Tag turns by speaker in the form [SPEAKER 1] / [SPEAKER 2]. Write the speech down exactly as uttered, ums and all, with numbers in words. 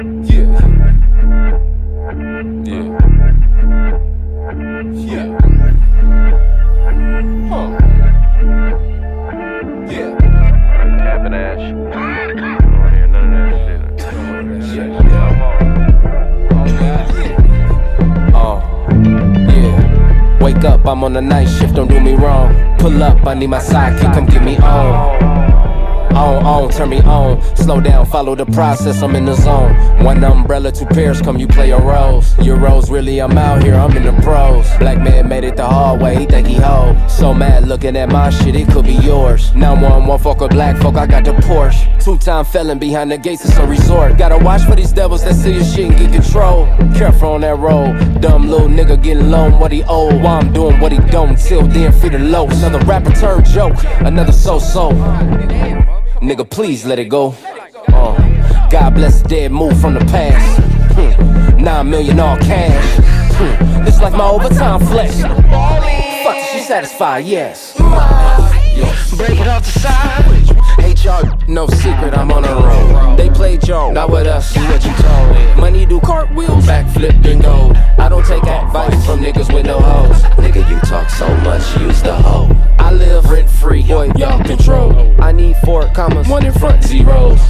[SPEAKER 1] Yeah. Yeah. Yeah. Huh. Yeah.
[SPEAKER 2] Capping ass. I don't wanna hear none of that shit.
[SPEAKER 1] Yeah. Yeah.
[SPEAKER 3] Oh, yeah. Wake up, I'm on the night shift, don't do me wrong. Pull up, I need my sidekick, come get me on. On, on, turn me on. Slow down, follow the process, I'm in the zone. One umbrella, two pairs, come you play your roles. Your roles, really, I'm out here, I'm in the pros. Black man made it the hard way, he think he hoe. So mad looking at my shit, it could be yours. nine one one fuck with black folk, I got the Porsche. Two-time felon behind the gates, it's a resort. Gotta watch for these devils that see your shit and get control. Careful on that road, dumb little nigga getting loan what he owe. While I'm doing what he don't, till then free the low. Another rapper turn joke, another so-so. Nigga, please let it go. Uh, God bless the dead, move from the past. Hmm. Nine million all cash. Hmm. It's like my overtime flex. Fuck it, she satisfied, yes.
[SPEAKER 4] Break it off the side.
[SPEAKER 3] Hate y'all, no secret, I'm on the road. They played y'all, not with us, do what you told. Money do cartwheels, backflip and gold. I don't take advice from niggas with no hoes. Nigga, you talk so much, use the hoe. I live rent free, boy, y'all control. I need four commas, one in front, zeros.